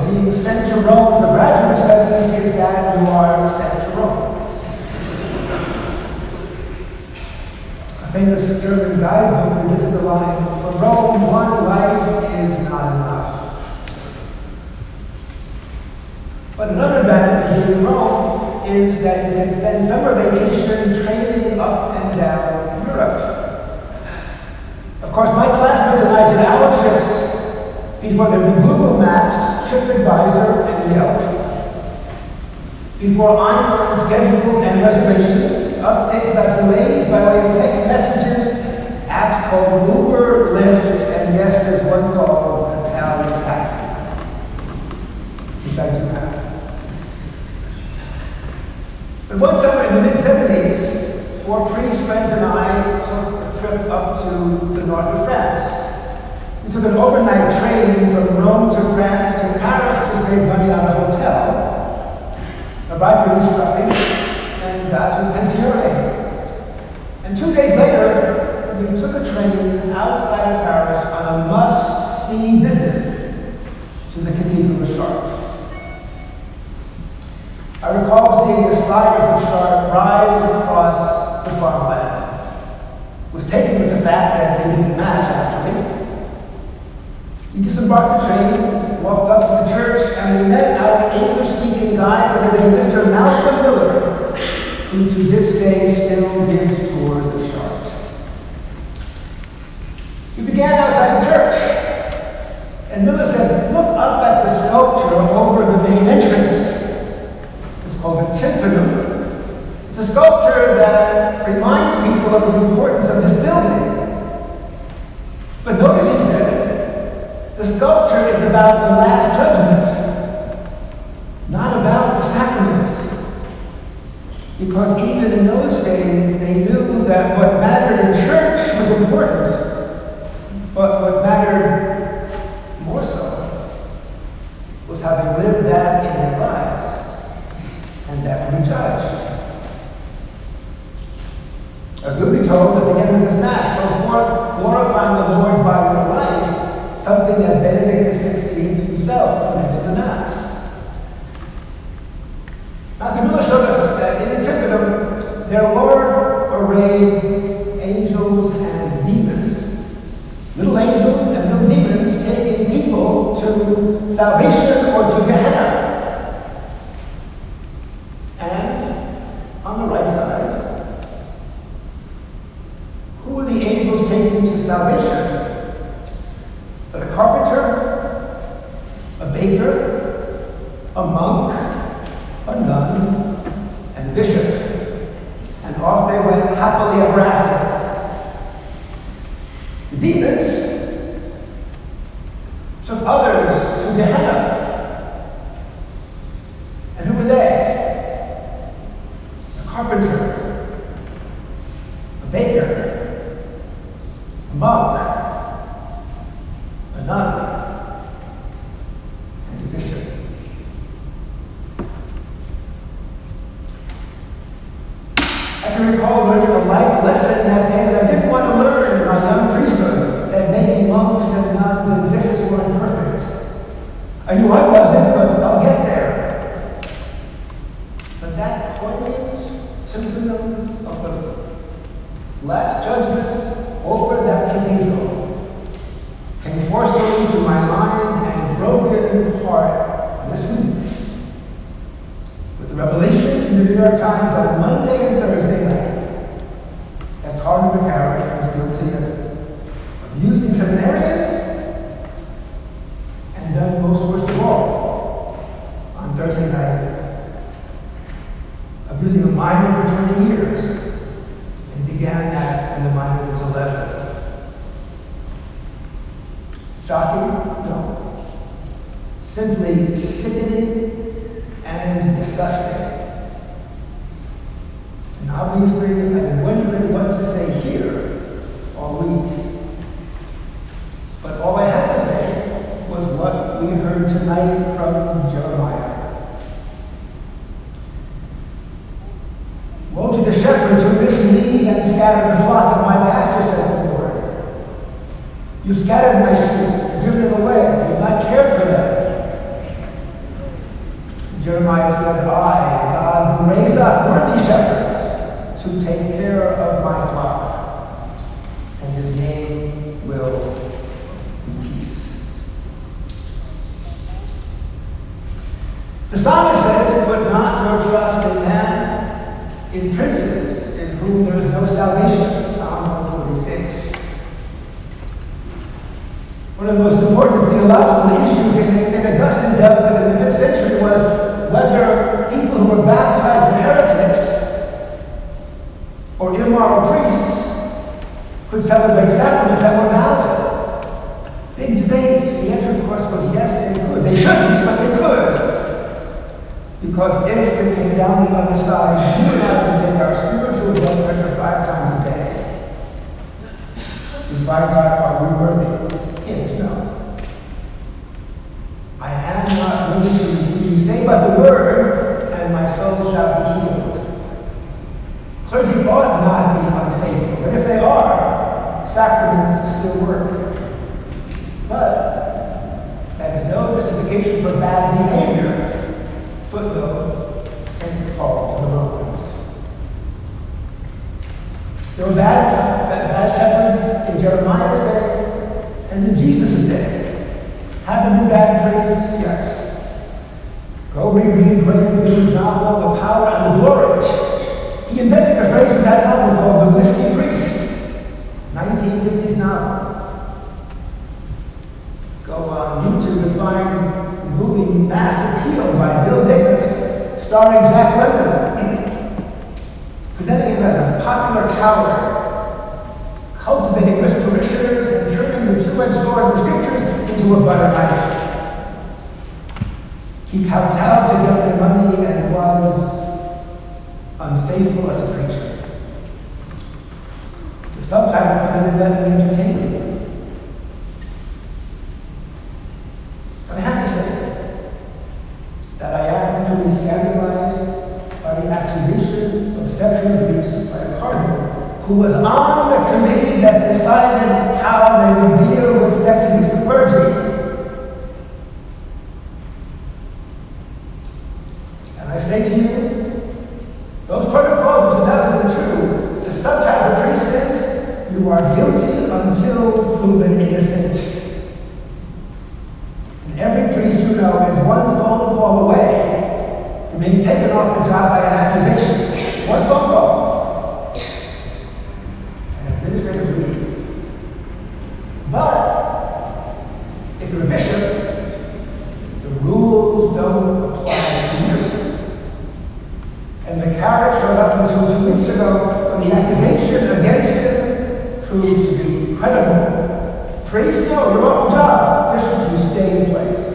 of being sent to Rome for graduate studies is that you are sent to Rome. A famous German guidebook begins with the line, "For Rome, one life is not enough." But another advantage of being in Rome is that you can spend summer vacation training up and down Europe. Of course, my classmates and I did our trips before there were Google Maps, TripAdvisor, and Yelp. Before online schedules and reservations, updates about delays by way of text messages, apps called Uber, Lyft, and yes, there's one called Italian Taxi. Which I do have. But one summer in the mid-70s, 4 priest friends and I took a trip up to the north of France. We took an overnight train from Rome to France to Paris to save money on a hotel, arrived pretty scruffy, and got to Pensione. And 2 days later, we took a train outside of Paris on a must-see visit to the Cathedral of Chartres. I recall seeing the spires of Chartres rise across the farmland. Was taken with the fact that they didn't match, actually. We disembarked the train, walked up to the church, and we met our English-speaking guide for the day, Mr. Malcolm Miller, who to this day still gives tours of Chartres. We began outside the church, and Miller said, "Look up at the sculpture over the main entrance. It's called the Tympanum. It's a sculpture that reminds people of the importance of this building. But notice," he said, "the sculpture is about the Last Judgment, not about the sacraments. Because even in those days, they knew that what mattered in church was important, but what mattered more so was how they lived that in their lives, and that would be judged." As we'll be told at the end of this Mass, go forth glorifying the Lord by your life, something that Benedict XVI himself put into the Mass. Now, the Miller showed us that in the Tympanum, there were arrayed angels and demons, little angels and little demons taking people to salvation or to Gehenna. And on the right side, who were the angels taking to salvation? But a carpenter, a baker, a monk, a nun, and a bishop. And off they went happily ever after. The demons took others to Gehenna. And who were they? A carpenter, a baker, a monk, a nun, and a bishop. I can recall learning a life lesson that day that I didn't want to learn in my young priesthood, that maybe monks and nuns and bishops were imperfect. I knew I wasn't, but I'll get there. But that poignant symptom of the Last Judgment over that cathedral came forcefully to my mind and broken heart this week with the revelation in the New York Times on Monday and Thursday night that Cardinal McCarrick was guilty of abusing seminarians and then, most worst of all, on Thursday night, abusing a minor for 20 years, and began that when the minor was 11. Shocking? No. Simply sickening and disgusting. And obviously, I've been wondering what to say here all week. But all I had to say was what we heard tonight from Jeremiah. Woe to the shepherds who mislead and scatter the flock of my pasture, says the Lord. You scattered my sheep, driven them away, you've not cared for them. to take care of my flock, and his name will be peace. The psalmist says, put not your trust in man, in princes, in whom there is no salvation. Psalm 146. One of the most important theological issues St. Augustine dealt with in the 5th century was whether people who were baptized in heretics or immoral priests could celebrate sacraments that were valid. Big debate. The answer, of course, was yes, they could. They shouldn't, but they could. Because if it came down the other side, you and I would take our spiritual blood pressure 5 times a day. To find out, are we worthy? Yes, no. I am not willing to receive you. Say but the word, and my soul shall be healed. Clergy ought not be unfaithful, but if they are, sacraments still work. But that is no justification for bad behavior. Footnote, St. Paul to the Romans. There were bad shepherds in Jeremiah's day and in Jesus' day. Have there been bad priests? Yes. Go reread William novel, The Power and the Glory. He invented a phrase for that novel called The Whiskey Priest. 1950s novel. Go on YouTube and find the movie Mass Appeal by Bill Davis, starring Jack Lemmon, presenting him as a popular coward, cultivating rich parishioners and turning the two-edged sword of the scriptures into a butter knife. He kowtowed to get their money and was unfaithful as a preacher. The subtitle could have been that in entertainment. But I have to say that I am truly scandalized by the accusation of sexual abuse by a cardinal who was on the committee that decided how they would deal with sex abuse with clergy. And I say to you, those protocols in 2002, the subtitle of priest is, you are guilty until proven innocent. And every priest you know is one phone call away from being taken off the job by an accusation. One phone call. An administrative leave. But if you're a bishop, the rules don't apply to you. And the carrot showed up until 2 weeks ago when the accusation against him proved to be credible. Priest, no, you're off the job. Bishop, you stay in place.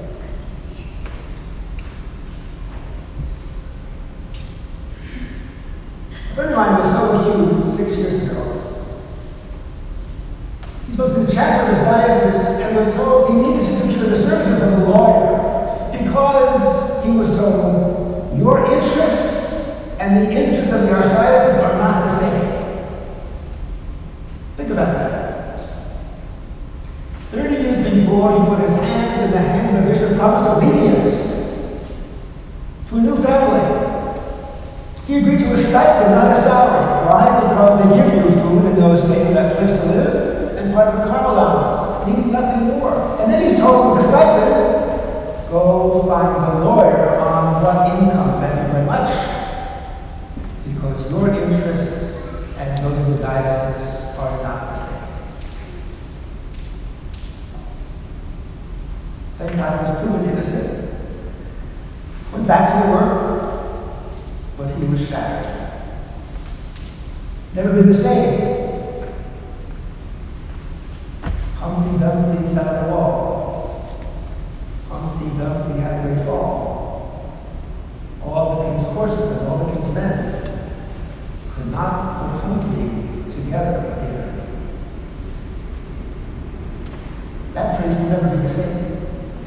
A friend of mine was so accused 6 years ago. He spoke to the chancellor of his diocese and was told he needed to secure the services of a lawyer because he was told, your interests and the interests of the archdiocese are not the same. Think about that. 30 years before, he put his hands in the hands of a bishop, promised obedience to a new family. He agreed to a stipend, not a salary. Why? Because they give you food in those days, that place to live, and part of a car allowance. He needed nothing more. And then he's told with the stipend, go find a lawyer on what income. Thank you very much. Because your interests and those of the diocese are not the same. Thank God he was proven innocent. Went back to the work. But he was shattered. Never been the same. Humpty Dumpty sat on the wall. Humpty Dumpty had a great fall. All the king's horses and all the king's men could not put Humpty together again. That priest will never be the same.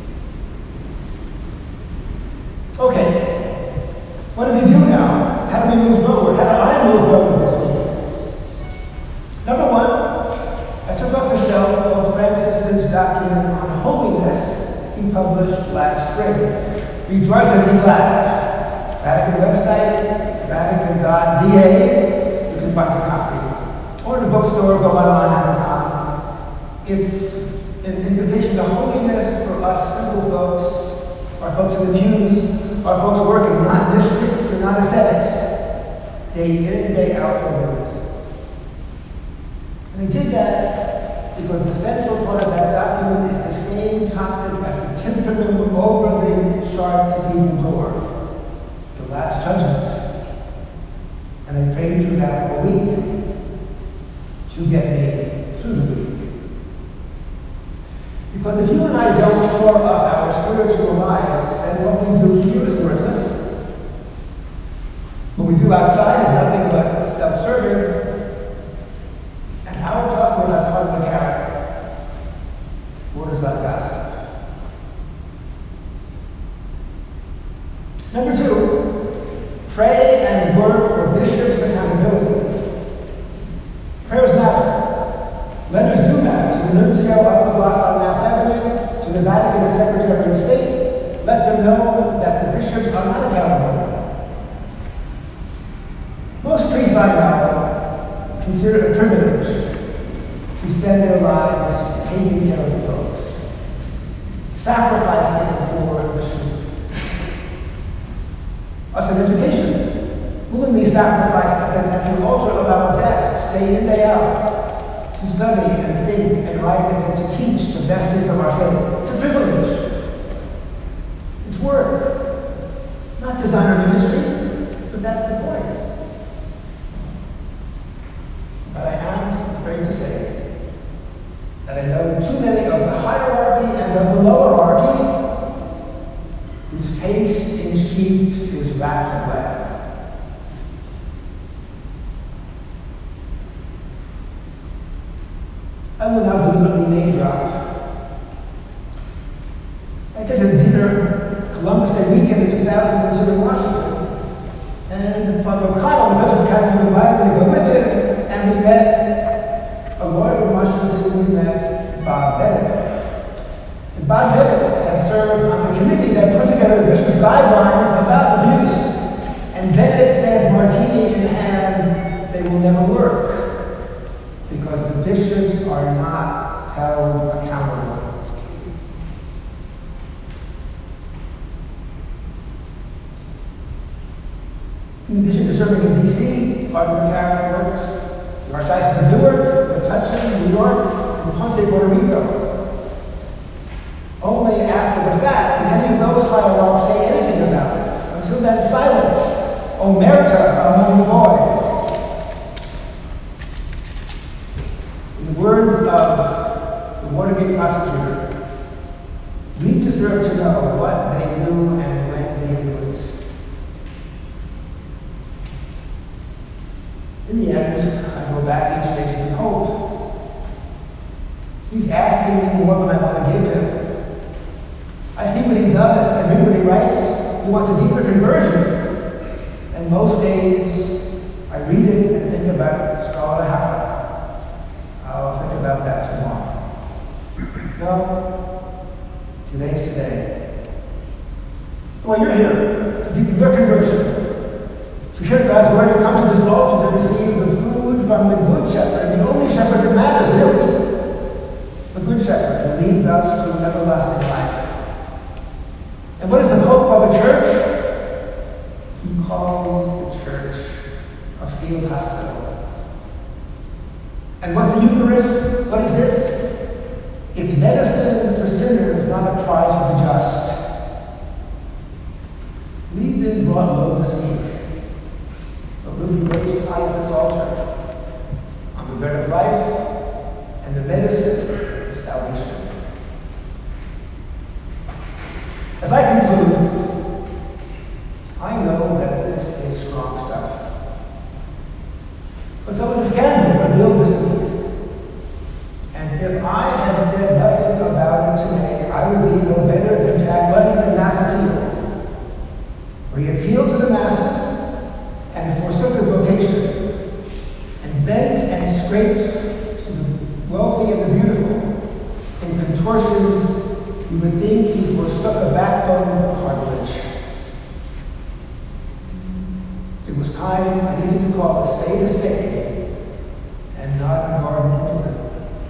Okay. What do we do now? How do we move forward? How do I move forward this week? Number one, I took off the shelf Pope Francis's document on holiness he published last spring. Rejoice and be glad. Vatican website, Vatican.va, you can find a copy. Or in the bookstore, go online, Amazon. It's an invitation to holiness for us simple folks, our folks in the pews, our folks working, not mystics and not ascetics, day in and day out holiness. And they did that because the central part of that document is the same topic as the tympanum over the shard cathedral door, the Last Judgment. And I prayed through that all week to get me through the week. Because if you and I don't shore up our spiritual lives, then what we do here is worthless. What we do outside is nothing but self-serving. And our talk about part of the character borders on gossip. Number 2, pray and work for bishops' accountability. Prayers matter. Letters do matter. To the nuncio up the block on Mass Avenue, to the Vatican the Secretary of State, let them know that the bishops are not accountable. Most priests I know consider it a privilege to spend their lives taking care of the folks, sacrificing for the sheep. Us in education, willingly sacrifice at the altar of our desks, day in, day out, to study and think and write and to teach the vestiges of our faith. It's a privilege. It's work. Not designer ministry, but that's the point. But I am afraid to say that I know too many of the hierarchy and of the lowerarchy whose taste in sheep is wrapped in lamb. I will now deliberately name drop. I attended dinner Columbus Day weekend in 2002 in Washington. And Father O'Connell, the Bishop of Catholic, invited me to go with him, and we met a lawyer from Washington, we met Bob Bennett. And Bob Bennett had served on the committee that put together the bishop's guidelines about abuse. And Bennett said, martini in hand, they will never work, because the bishops are not held accountable. In addition to serving in D.C., Father McCarran worked the Archdiocese of Newark, Metuchen, New York, and Ponce, Puerto Rico. Only after the fact did any of those hierarchs say anything about this. Until then, silence, omerta among the boys. In the words of the Watergate prosecutor, we deserve to know what they knew and when they knew it. In the end, I go back each day to the Pope. He's asking me more than I want to give him. I see what he does and read what he writes. He wants a deeper conversion. And most days, I read it and think about Scarlet Howard. I'll think about that tomorrow. No, today's today. Well, you're here to deepen your conversion. To hear God's word, you come to this altar to receive the food from the Good Shepherd, the only shepherd that matters, really. The Good Shepherd who leads us to everlasting life. And what is the hope of a church? He calls the church a field hospital. And what's the Eucharist? What is this? It's medicine for sinners, not a prize for the just. We've been brought low this week. But we'll be raised high at this altar on the bread of life and the medicine of salvation. As I conclude, I know that this is strong stuff. But so was a scandal revealed this week. And if I had said nothing about it today, I would be no better than Jack London in Massachusetts, where he appealed to the masses and forsook his vocation, and bent and scraped to the wealthy and the beautiful in contortions you would think he forsook a backbone for cartilage. was time I needed to call a spade and not a garden into it.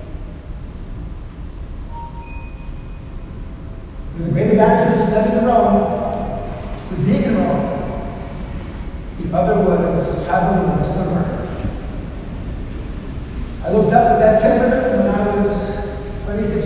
He was a great evangelist studying in Rome, was being in Rome. The other was traveling in the summer. I looked up at that temperament when I was 26